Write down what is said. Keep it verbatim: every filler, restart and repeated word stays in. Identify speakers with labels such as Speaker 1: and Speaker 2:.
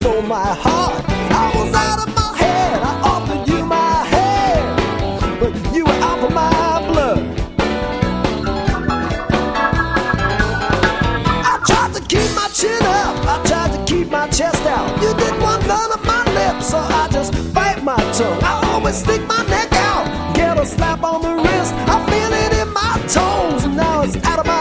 Speaker 1: stole my heart. I was out of my head. I offered you my hand, but you were out for my blood. I tried to keep my chin up, I tried to keep my chest out. You didn't want none of my lips, so I just bite my tongue. I always stick my neck out, get a slap on the wrist. I feel it in my toes, and now it's out of my